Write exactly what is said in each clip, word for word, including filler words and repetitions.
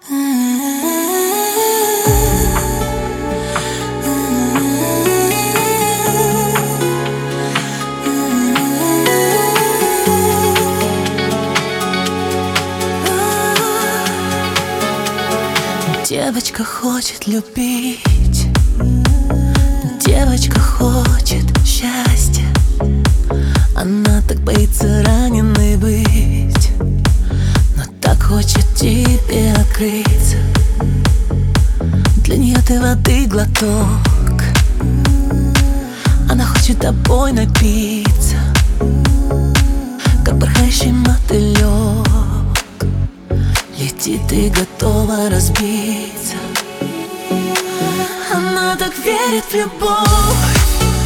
Девочка хочет любить, девочка хочет счастья. Она так боится раненой быть, но так хочет тебе открыться. Для нее ты воды глоток, она хочет тобой напиться, как порхающий мотылек. Летит и готова разбиться. Она так верит в любовь,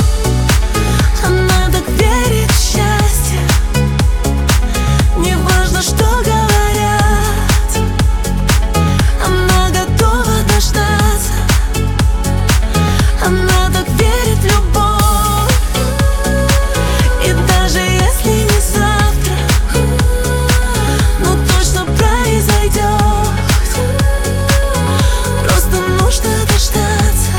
она так верит в счастье. Не важно, что говорят, она готова дождаться. Она так верит в любовь, и даже если не завтра, но точно произойдет. Просто нужно дождаться.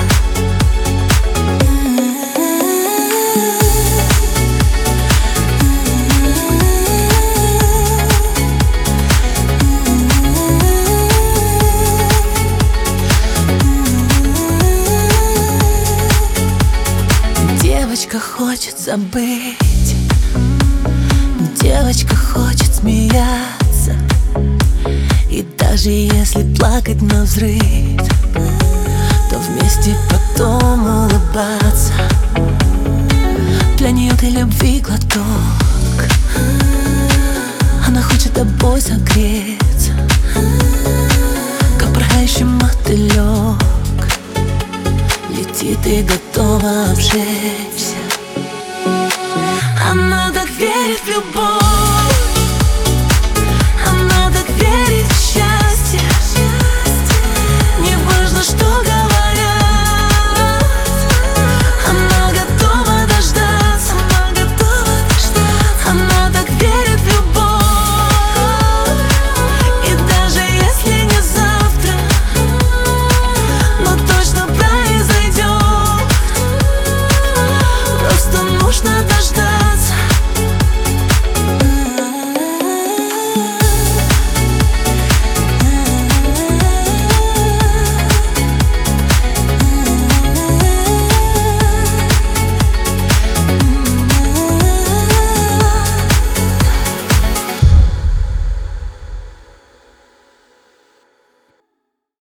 Девочка хочет забыть, девочка хочет смеяться, и даже если плакать навзрыд, то вместе потом улыбаться. Для нее ты любви глоток, она хочет тобой согреться, как порхающий мотылек. Летит и готова обжечь.